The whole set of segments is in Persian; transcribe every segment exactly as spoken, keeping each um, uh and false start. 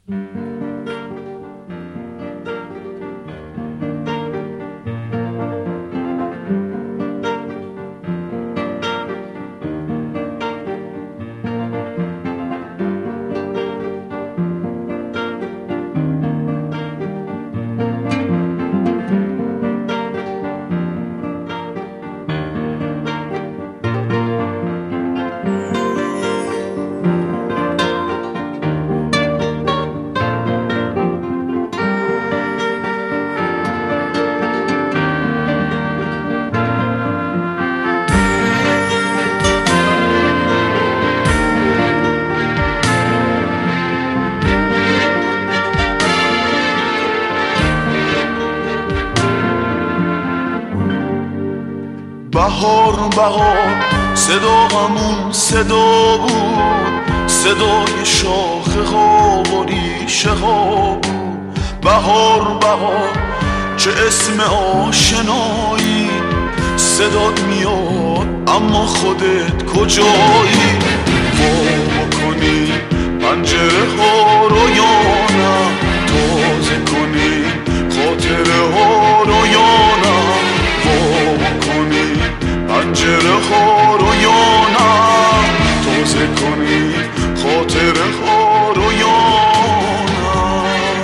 بهار بهار صداهمون صدا بود، صدای شاخه ها و ریشه ها بود. بهار بهار چه اسم آشنایی، صدات میاد اما خودت کجایی؟ وا بکنی پنجره ها رو یا نه، تازه کنی خاطره ها رو یا نه. وا بکنی پنجره ها رو یا نه، تازه کنی خاطره ها رو یا نه.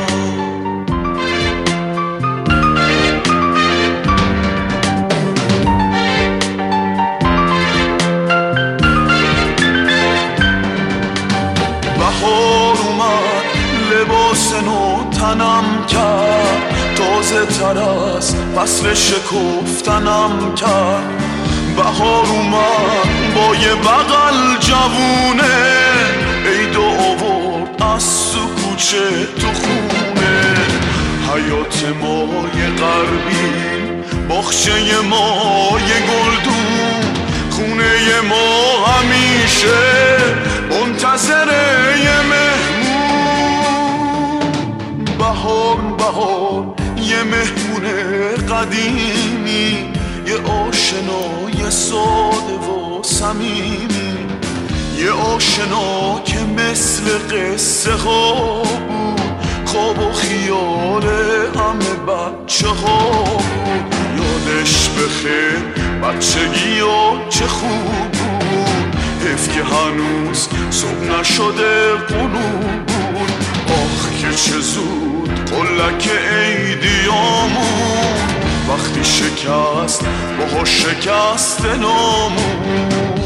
بهار اومد لباس نو تنم کرد، تازه تر از فصل شکفتنم کرد. بهار اومد با یه بغل جوونه، عید آورد از تو کوچه تو خونه. حیات مای غربی، باغچه مای گلدون، خونه ما همیشه منتظر یه مهمون. بهار بهار یه مهمون قدیمی، یه آشنای ساده و صمیمی، یه آشنا که مثل قصه ها بود، خواب و خیال همه بچه ها بود. یادش بخیر بچگی ها چه خوب بود، حیف که هنوز صبح نشده غروب بود. آخ که چه زود قلک عیدیامون، وقتی شکست باها شکست نامون.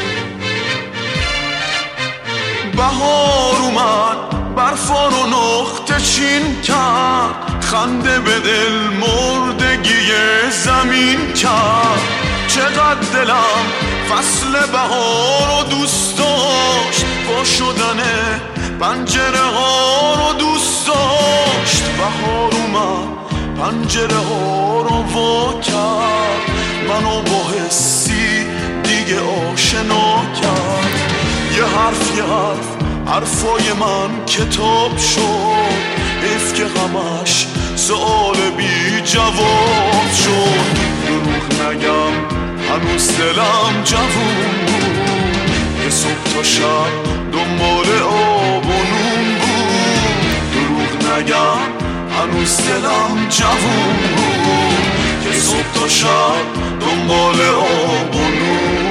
بهار اومد برفا رو نقطه چین کرد، خنده به دل مردگی زمین کرد. چقدر دلم فصل بهار رو دوست داشت، با شدن پنجره ها رو دوست داشت. بهار اومد پنجره ها رو وا کرد، منو با حسی دیگه آشنا کرد. یه حرف یه حرف حرفای من کتاب شد، حیف که همش سؤال بی جواب شد. دروغ نگم هنوز دلم جوون بود، یه صبح تا شب دنبال آب و نون بود. دروغ نگم هنوز دلم جوون بود، یه صبح تا شب دنبال آب و نون.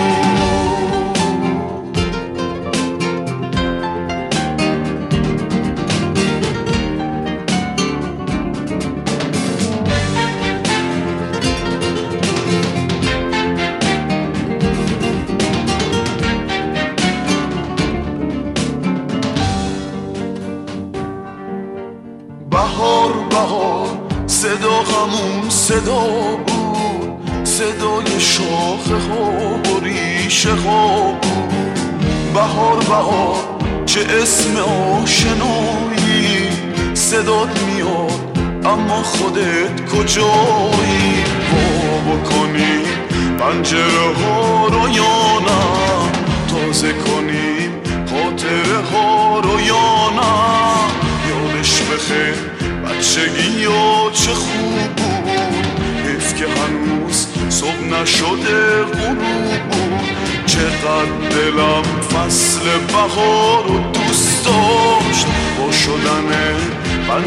بهار بهار صداهمون صدا بود، صدای شاخه ها و ریشه ها بود. بهار بهار چه اسم آشنایی، صدات میاد اما خودت کجایی؟ وا بکنی پنجره ها رو یا نه، تازه کنیم خاطره ها رو یا نه. یادش بخیر بچگی ها چه خوب بود، حیف که هنوز صبح نشده غروب بود. چقدر دلم فصل بهار رو دوست داشت، با شدن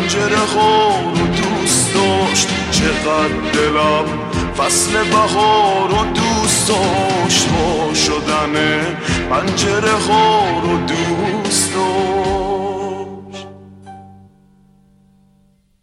پنجره ها رو دوست داشت، چقدر دلم فصل بهار رو دوست داشت. وا شدن پنجره ها رو دوست